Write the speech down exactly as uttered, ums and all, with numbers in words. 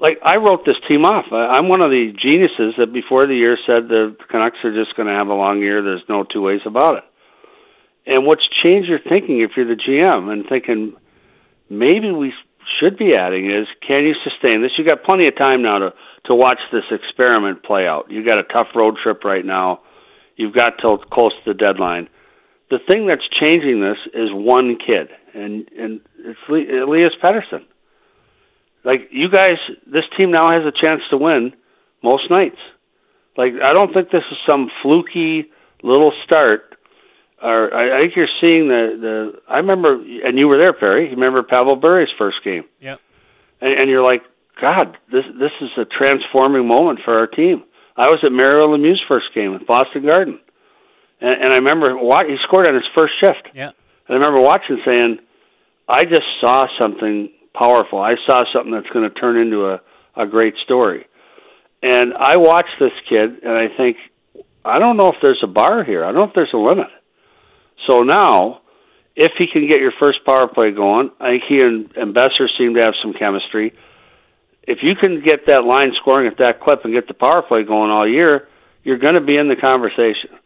like, I wrote this team off. I, I'm one of the geniuses that before the year said the Canucks are just going to have a long year. There's no two ways about it. And what's changed your thinking if you're the G M and thinking maybe we should be adding is, can you sustain this? You got plenty of time now to, to watch this experiment play out. You got a tough road trip right now. You've got till close to the deadline. The thing that's changing this is one kid, and and it's Elias Pettersson. Like, you guys, this team now has a chance to win most nights. Like, I don't think this is some fluky little start. Or I, I think you're seeing the, the. I remember, and you were there, Perry. You remember Pavel Bure's first game. Yeah. And, and you're like, God, this this is a transforming moment for our team. I was at Mario Lemieux's first game at Boston Garden, and, and I remember he scored on his first shift. Yeah. And I remember watching, saying, I just saw something powerful. I saw something that's going to turn into a, a great story. And I watch this kid, and I think, I don't know if there's a bar here. I don't know if there's a limit. So now, if he can get your first power play going, I think he and, and Besser seem to have some chemistry. If you can get that line scoring at that clip and get the power play going all year, you're going to be in the conversation.